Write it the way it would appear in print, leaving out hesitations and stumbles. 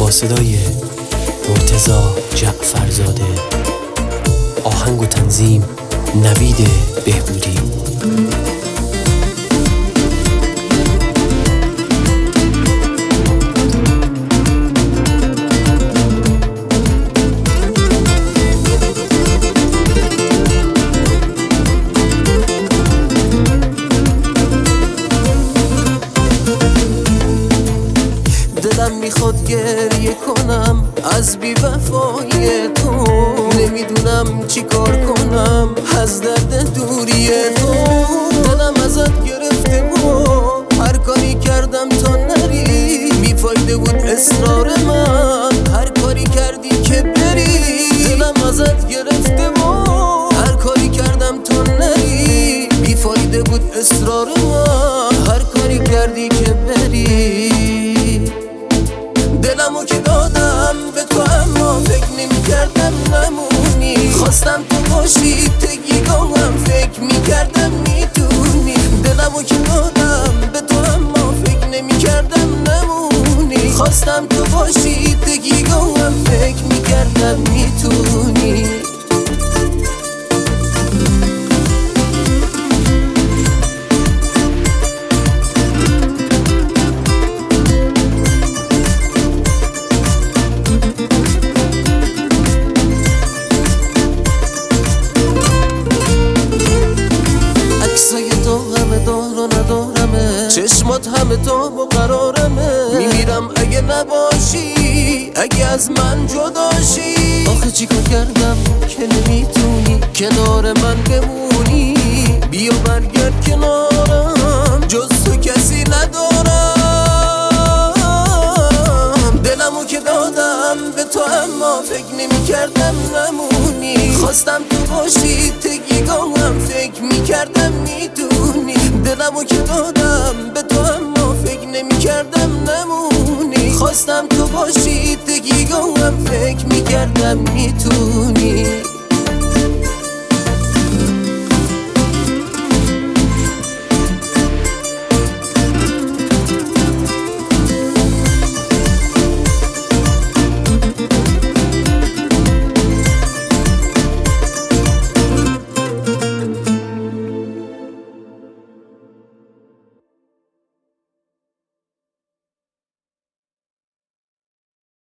با صدای مرتضی جعفرزاده، آهنگ و تنظیم نوید بهبودی. دلم میخواد گریه کنم از بی وفای تو، نمیدونم چی کار کنم از درد دوری تو. دلم ازت گرفته بود، هر کاری کردم تا نری، بیفایده بود اصرار من، هر کاری کردی که بری. دلم ازت گرفته بود، هر کاری کردم تا نری، بیفایده بود اصرار من، هر کاری کردی که بری. دلمو که دادم به تو اما فکر نمی‌کردم نمونی، خواستم تو باشی تگیگاهم، فکر می‌کردم میتونی. دلمو که دادم به تو اما فکر نمی‌کردم نمونی، خواستم تو باشی تگیگاهم، فکر می‌کردم میتونی. عکسای تو همه دار و ندارمه، چشمات همه تاب و قرارمه. میمیرم اگه نباشی، اگه از من جداشی. آخه چی کار کردم که نمیتونی کنار من بمونی؟ بیا برگرد کنارم، جز تو کسی ندارم. دلمو که دادم به تو اما فکر نمی‌کردم نمونی، خواستم تو باشی تگیگاهم، فکر می‌کردم میتونی. دلمو که دادم به تو اما فکر نمی‌کردم نمونی، خواستم تو باشی تگیگاهم، فکر می‌کردم میتونی.